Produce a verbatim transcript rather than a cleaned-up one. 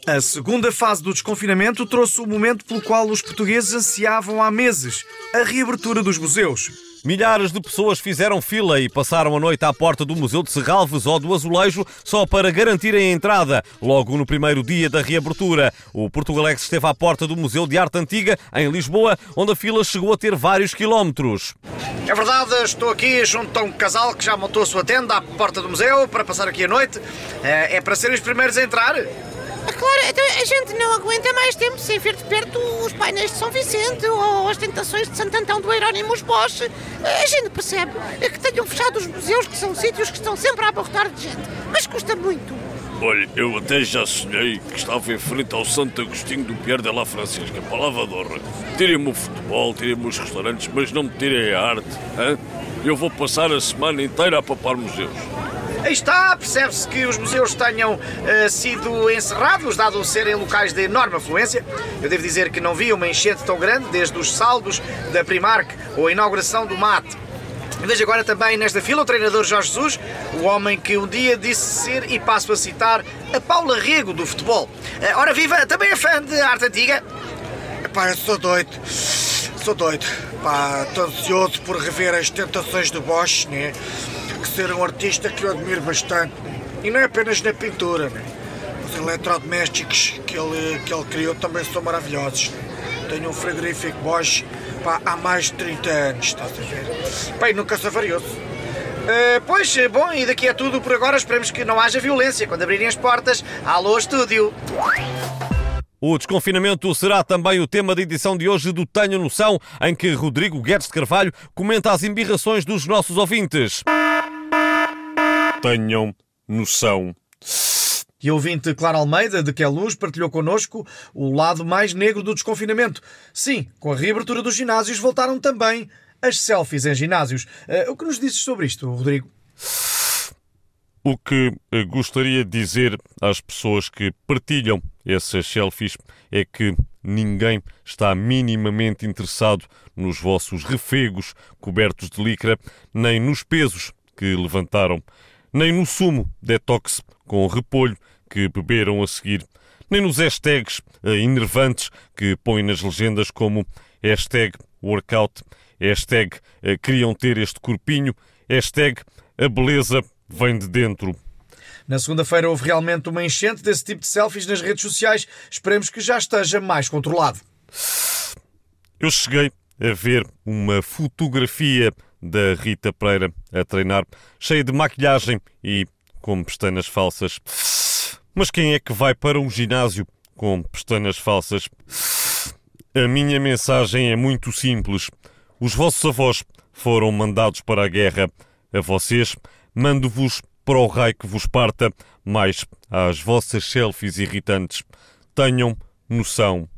A segunda fase do desconfinamento trouxe o momento pelo qual os portugueses ansiavam há meses: a reabertura dos museus. Milhares de pessoas fizeram fila e passaram a noite à porta do Museu de Serralves ou do Azulejo só para garantirem a entrada, logo no primeiro dia da reabertura. O Portugalex esteve à porta do Museu de Arte Antiga, em Lisboa, onde a fila chegou a ter vários quilómetros. É verdade, estou aqui junto a um casal que já montou a sua tenda à porta do museu para passar aqui a noite. É, é para serem os primeiros a entrar? Claro, então a gente não aguenta mais tempo sem ver de perto os painéis de São Vicente ou as tentações de Santo Antão do Hieronymus Bosch. A gente percebe que tenham fechado os museus, que são sítios que estão sempre a abarrotar de gente, mas custa muito. Olha, eu até já sonhei que estava em frente ao Santo Agostinho do Pierre de la Francisca, palavra de honra. Tirem-me o futebol, tirem-me os restaurantes, mas não me tirem a arte. Hein? Eu vou passar a semana inteira a papar museus. Aí está, percebe-se que os museus tenham uh, sido encerrados, dado serem locais de enorme afluência. Eu devo dizer que não vi uma enchente tão grande desde os saldos da Primark ou a inauguração do M A T. Veja agora também nesta fila o treinador Jorge Jesus, o homem que um dia disse ser, e passo a citar, a Paula Rego do futebol. Uh, ora viva, também é fã de arte antiga? Pá, eu sou doido, sou doido. Pá, estou ansioso por rever as tentações do Bosch, né? Que ser um artista que eu admiro bastante. E não é apenas na pintura, né? Os eletrodomésticos que ele, que ele criou também são maravilhosos. Né? Tenho um frigorífico Bosch, pá, há mais de trinta anos, estás a ver? Pá, e nunca se avariou-se. Uh, pois, bom, e daqui é tudo por agora. Esperemos que não haja violência quando abrirem as portas. Alô, estúdio! O desconfinamento será também o tema da edição de hoje do Tenham Noção, em que Rodrigo Guedes de Carvalho comenta as embirrações dos nossos ouvintes. Tenham noção. E o ouvinte Clara Almeida, de Queluz, partilhou connosco o lado mais negro do desconfinamento. Sim, com a reabertura dos ginásios voltaram também as selfies em ginásios. Uh, o que nos dizes sobre isto, Rodrigo? O que gostaria de dizer às pessoas que partilham essas selfies é que ninguém está minimamente interessado nos vossos refegos cobertos de licra, nem nos pesos que levantaram, nem no sumo detox com repolho que beberam a seguir, nem nos hashtags enervantes que põem nas legendas como hashtag workout, hashtag queriam ter este corpinho, hashtag a beleza vem de dentro. Na segunda-feira houve realmente uma enchente desse tipo de selfies nas redes sociais. Esperemos que já esteja mais controlado. Eu cheguei a ver uma fotografia da Rita Pereira a treinar, cheia de maquilhagem e com pestanas falsas. Mas quem é que vai para um ginásio com pestanas falsas? A minha mensagem é muito simples. Os vossos avós foram mandados para a guerra. A vocês, mando-vos para o raio que vos parta, mais às vossas selfies irritantes. Tenham noção.